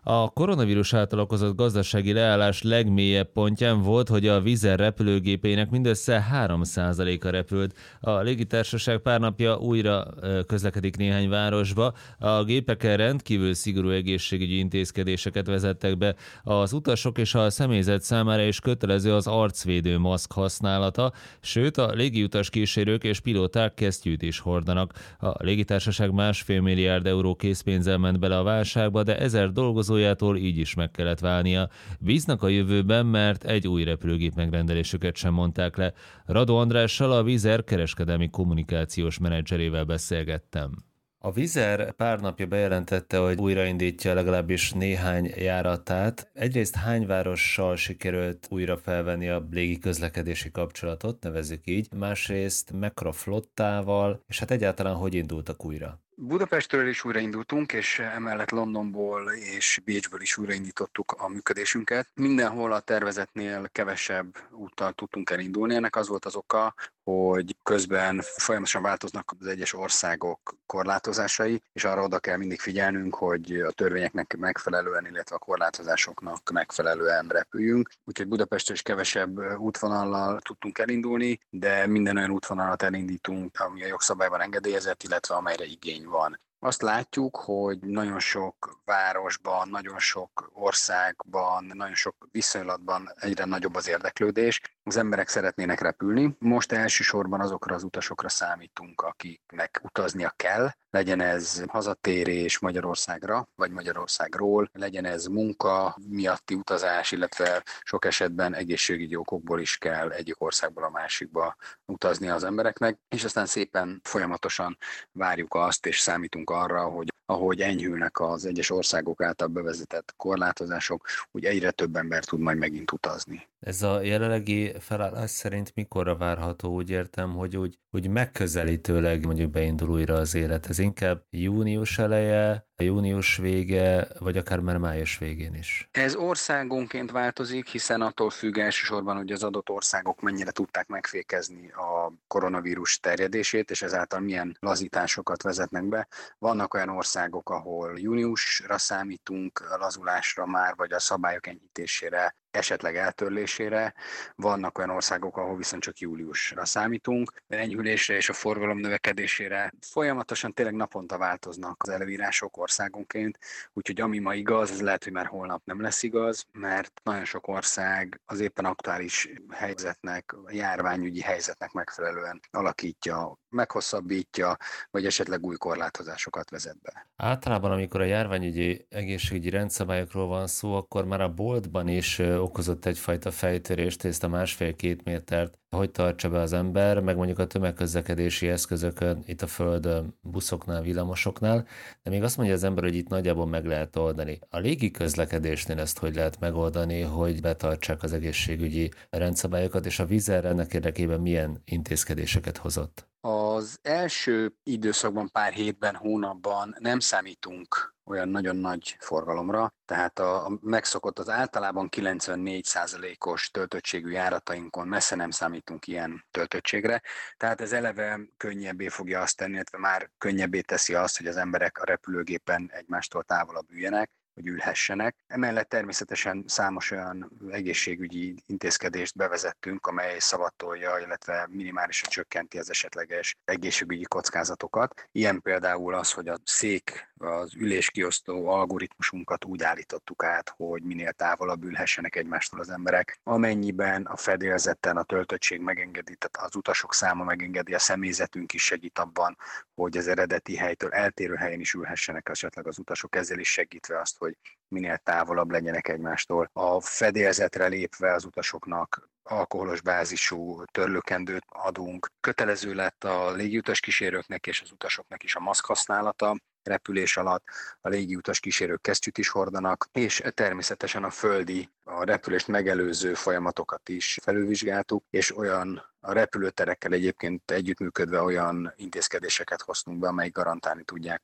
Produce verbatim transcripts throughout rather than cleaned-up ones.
A koronavírus által okozott gazdasági leállás legmélyebb pontján volt, hogy a Wizz Air repülőgépeinek mindössze három százaléka repült. A légitársaság pár napja újra ö, közlekedik néhány városba. A gépeken rendkívül szigorú egészségügyi intézkedéseket vezettek be. Az utasok és a személyzet számára is kötelező az arcvédő maszk használata, sőt a légiutas kísérők és pilóták kesztyűt is hordanak. A légitársaság másfél milliárd euró készpénzzel ment bele a válságba, de ezer dolgozójától így is meg kellett válnia. Bíznak a jövőben, mert egy új repülőgép megrendelésüket sem mondták le. Radó Andrással, a Wizz Air kereskedelmi kommunikációs menedzserével beszélgettem. A Wizz Air pár napja bejelentette, hogy újraindítja legalábbis néhány járatát. Egyrészt hány várossal sikerült újra felvenni a légiközlekedési kapcsolatot, nevezzük így, másrészt mekkora flottával, és hát egyáltalán hogy indultak újra? Budapestről is újraindultunk, és emellett Londonból és Bécsből is újraindítottuk a működésünket. Mindenhol a tervezetnél kevesebb úttal tudtunk elindulni. Ennek az volt az oka, hogy közben folyamatosan változnak az egyes országok korlátozásai, és arra oda kell mindig figyelnünk, hogy a törvényeknek megfelelően, illetve a korlátozásoknak megfelelően repüljünk. Úgyhogy Budapestről is kevesebb útvonallal tudtunk elindulni, de minden olyan útvonalat elindítunk, ami a jogszabályban engedélyezett, illetve amelyre igény van. Azt látjuk, hogy nagyon sok városban, nagyon sok országban, nagyon sok viszonylatban egyre nagyobb az érdeklődés. Az emberek szeretnének repülni. Most elsősorban azokra az utasokra számítunk, akiknek utaznia kell. Legyen ez hazatérés Magyarországra, vagy Magyarországról, legyen ez munka miatti utazás, illetve sok esetben egészségügyi okokból is kell egyik országból a másikba utazni az embereknek, és aztán szépen folyamatosan várjuk azt, és számítunk arra, hogy ahogy enyhülnek az egyes országok által bevezetett korlátozások, úgy egyre több ember tud majd megint utazni. Ez a jelenlegi felállás szerint mikorra várható? Úgy értem, hogy úgy, úgy megközelítőleg mondjuk beindul újra az élet. Ez inkább június eleje, június vége, vagy akár már május végén is? Ez országonként változik, hiszen attól függ elsősorban, hogy az adott országok mennyire tudták megfékezni a koronavírus terjedését, és ezáltal milyen lazításokat vezetnek be. Vannak olyan országok, ahol júniusra számítunk a lazulásra már, vagy a szabályok enyhítésére, esetleg eltörlésére. Vannak olyan országok, ahol viszont csak júliusra számítunk. A enyhülésre és a forgalom növekedésére folyamatosan tényleg naponta változnak az előírások országonként, úgyhogy ami ma igaz, az lehet, hogy már holnap nem lesz igaz, mert nagyon sok ország az éppen aktuális helyzetnek, a járványügyi helyzetnek megfelelően alakítja, meghosszabbítja, vagy esetleg új korlátozásokat vezet be. Általában, amikor a járványügyi egészségügyi rendszabályokról van szó, akkor már a boltban is okozott egyfajta fejtörést, ezt a másfél-két métert, hogy tartsa be az ember, meg mondjuk a tömegközlekedési eszközökön, itt a földön, buszoknál, villamosoknál, de még azt mondja az ember, hogy itt nagyjából meg lehet oldani. A légi közlekedésnél ezt hogy lehet megoldani, hogy betartsák az egészségügyi rendszabályokat, és a Wizz Air ennek érdekében milyen intézkedéseket hozott? Az első időszakban, pár hétben, hónapban nem számítunk olyan nagyon nagy forgalomra, tehát a, a megszokott az általában kilencvennégy százalékos töltöttségű járatainkon messze nem számítunk ilyen töltöttségre, tehát ez eleve könnyebbé fogja azt tenni, illetve már könnyebbé teszi azt, hogy az emberek a repülőgépen egymástól távolabb üljenek, hogy ülhessenek. Emellett természetesen számos olyan egészségügyi intézkedést bevezettünk, amely szavatolja, illetve minimálisan csökkenti az esetleges egészségügyi kockázatokat. Ilyen például az, hogy a szék, az üléskiosztó algoritmusunkat úgy állítottuk át, hogy minél távolabb ülhessenek egymástól az emberek. Amennyiben a fedélzeten a töltöttség megengedi, tehát az utasok száma megengedi, a személyzetünk is segít abban, hogy az eredeti helytől eltérő helyen is ülhessenek esetleg az utasok, ezzel is segítve azt, hogy minél távolabb legyenek egymástól. A fedélzetre lépve az utasoknak alkoholos bázisú törlőkendőt adunk. Kötelező lett a légiutas kísérőknek és az utasoknak is a maszk használata. Repülés alatt a légiutas kísérők kesztyűt is hordanak, és természetesen a földi, a repülést megelőző folyamatokat is felülvizsgáltuk, és olyan a repülőterekkel egyébként együttműködve olyan intézkedéseket hoztunk be, amelyek garantálni tudják a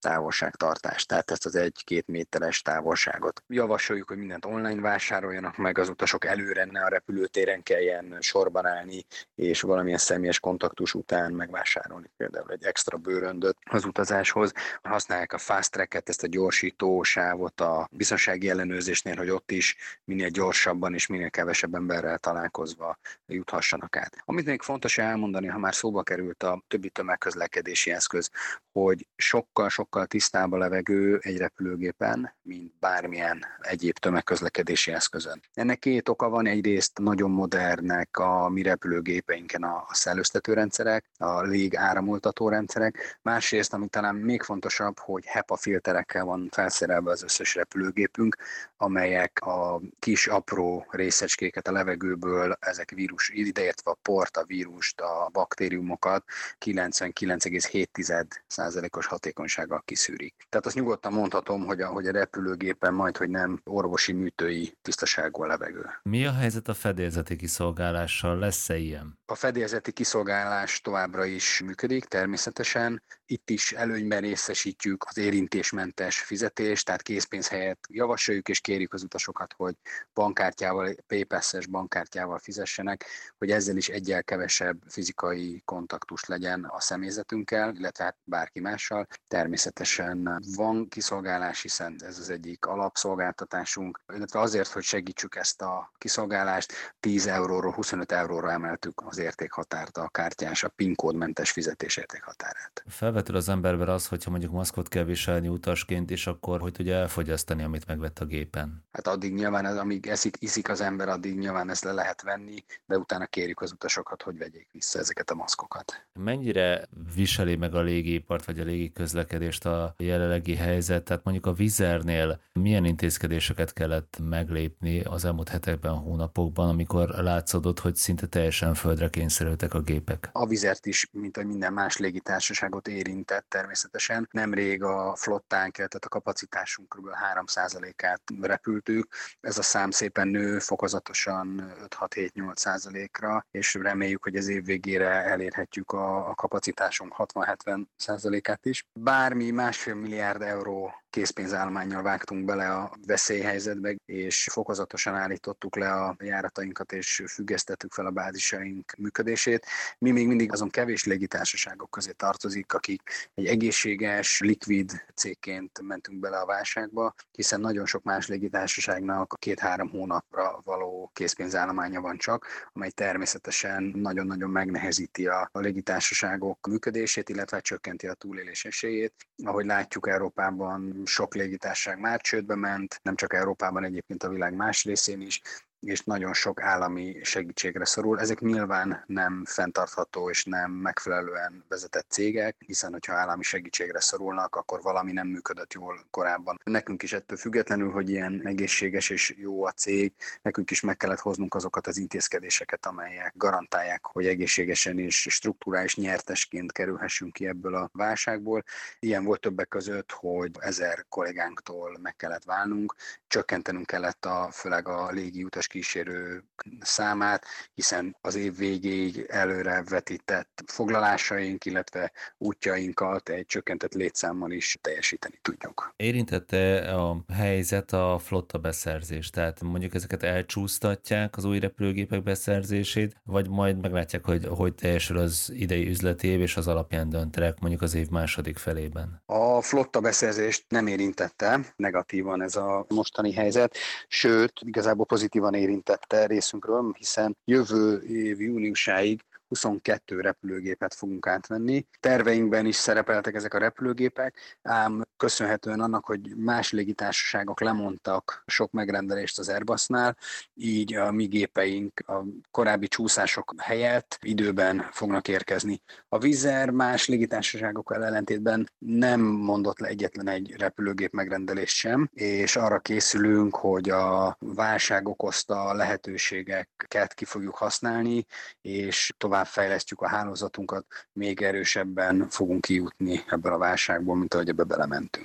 távolságtartást, tehát ezt az egy-két méteres távolságot. Javasoljuk, hogy mindent online vásároljanak meg, az utasok előre ne a repülőtéren kelljen sorban állni, és valamilyen személyes kontaktus után megvásárolni például egy extra bőröndöt az utazáshoz. Használják a fast tracket, ezt a gyorsító sávot a biztonsági ellenőrzésnél, hogy ott is minél gyorsabban és minél kevesebb emberrel találkozva juthassanak át. Amit még fontos elmondani, ha már szóba került a többi tömegközlekedési eszköz, hogy sokkal-sokkal tisztább a levegő egy repülőgépen, mint bármilyen egyéb tömegközlekedési eszközön. Ennek két oka van, egyrészt nagyon modernek a mi repülőgépeinken a szellőztető rendszerek, a légáramoltató rendszerek, másrészt, ami talán még fontosabb, hogy HEPA filterekkel van felszerelve az összes repülőgépünk, amelyek a kis apró részecskéket a levegőből, ezek vírus, ideértve a port, a vírust, a baktériumokat kilencvenkilenc egész hét százalékos hatékonysággal kiszűrik. Tehát azt nyugodtan mondhatom, hogy a, hogy a repülőgépen majd, hogy nem orvosi műtői tisztaságú a levegő. Mi a helyzet a fedélzeti kiszolgálással? Lesz-e ilyen? A fedélzeti kiszolgálás továbbra is működik, természetesen. Itt is előnyben részesítjük az érintésmentes fizetést, tehát készpénz helyett javasoljuk és kérjük az utasokat, hogy bankkártyával, PayPass-es bankkártyával fizessenek, hogy ezzel is egyel kevesebb fizikai kontaktus legyen a személyzetünkkel, illetve hát bárki mással. Természetesen van kiszolgálás, hiszen ez az egyik alapszolgáltatásunk, illetve azért, hogy segítsük ezt a kiszolgálást, tíz euróról huszonöt euróra emeltük az értékhatárt, a kártyás, a PIN kódmentes fizetés értékhatárát. Felvetül az emberben az, hogyha mondjuk maszkot kell viselni utasként, és akkor hogy tudja elfogyasztani, amit megvett a gépen? Hát addig nyilván, az, amíg eszik, iszik az ember, addig nyilván ezt le lehet venni, de utána kérjük az utasokat, hogy vegyék vissza ezeket a maszkokat. Mennyire viseli meg a légipart vagy a légiközlekedést a jelenlegi helyzet? Tehát mondjuk a Wizzairnél milyen intézkedéseket kellett meglépni az elmúlt hetekben, hónapokban, amikor látszódott, hogy szinte teljesen földre kényszerültek a gépek? A Wizzairt is, mint ahogy minden más légitársaságot érintett természetesen. Nemrég a flottánk, tehát a kapacitásunk kb. három százalékát repültük. Ez a szám szépen nő fokozatosan öt-hat-hét-nyolc százalékra, és reméljük, hogy az év végére elérhetjük a, a kapacitásunk hatvan-hetven százalékát is. Bármi másfél milliárd euró készpénzállománnyal vágtunk bele a veszélyhelyzetbe, és fokozatosan állítottuk le a járatainkat, és függesztettük fel a bázisaink működését. Mi még mindig azon kevés légitársaságok közé tartozik, akik egy egészséges, likvid cégként mentünk bele a válságba, hiszen nagyon sok más légitársaságnak két-három hónapra való készpénzállománya van csak, amely természetesen nagyon-nagyon megnehezíti a légitársaságok működését, illetve csökkenti a túlélés esélyét. Ahogy látjuk, Európában sok légitársaság már csődbe ment, nem csak Európában, egyébként a világ más részén is, és nagyon sok állami segítségre szorul. Ezek nyilván nem fenntartható és nem megfelelően vezetett cégek, hiszen hogyha állami segítségre szorulnak, akkor valami nem működött jól korábban. Nekünk is ettől függetlenül, hogy ilyen egészséges és jó a cég, nekünk is meg kellett hoznunk azokat az intézkedéseket, amelyek garantálják, hogy egészségesen és strukturális nyertesként kerülhessünk ki ebből a válságból. Ilyen volt többek között, hogy ezer kollégánktól meg kellett válnunk, csökkentenünk kellett a, főleg a légi utas kísérő számát, hiszen az év végéig előre vetített foglalásaink, illetve útjainkat egy csökkentett létszámmal is teljesíteni tudjuk. Érintette a helyzet a flotta beszerzést? Tehát mondjuk ezeket elcsúsztatják, az új repülőgépek beszerzését, vagy majd meglátják, hogy hogy teljesül az idei üzleti év, és az alapján döntenek mondjuk az év második felében? A flotta beszerzést nem érintette negatívan ez a mostani helyzet, sőt, igazából pozitívan érintette részünkről, hiszen jövő év júniusáig huszonkettő repülőgépet fogunk átvenni. Terveinkben is szerepeltek ezek a repülőgépek, ám köszönhetően annak, hogy más légitársaságok lemondtak sok megrendelést az Airbusnál, így a mi gépeink a korábbi csúszások helyett időben fognak érkezni. A Wizzair más légitársaságokkal ellentétben nem mondott le egyetlen egy repülőgép megrendelést sem, és arra készülünk, hogy a válság okozta lehetőségeket ki fogjuk használni, és tovább fejlesztjük a hálózatunkat, még erősebben fogunk kijutni ebből a válságból, mint ahogy ebbe belementünk.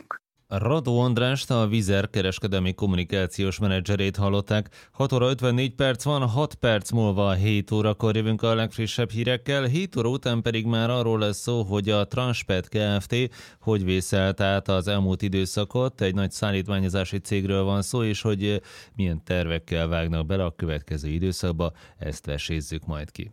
Radó Andrást, a Vizer kereskedelmi kommunikációs menedzserét hallották. hat óra ötvennégy perc van, hat perc múlva hét órakor jövünk a legfrissebb hírekkel, hét óra után pedig már arról lesz szó, hogy a Transpet Kft. Hogy vészelt át az elmúlt időszakot, egy nagy szállítmányozási cégről van szó, és hogy milyen tervekkel vágnak bele a következő időszakba, ezt vesézzük majd ki.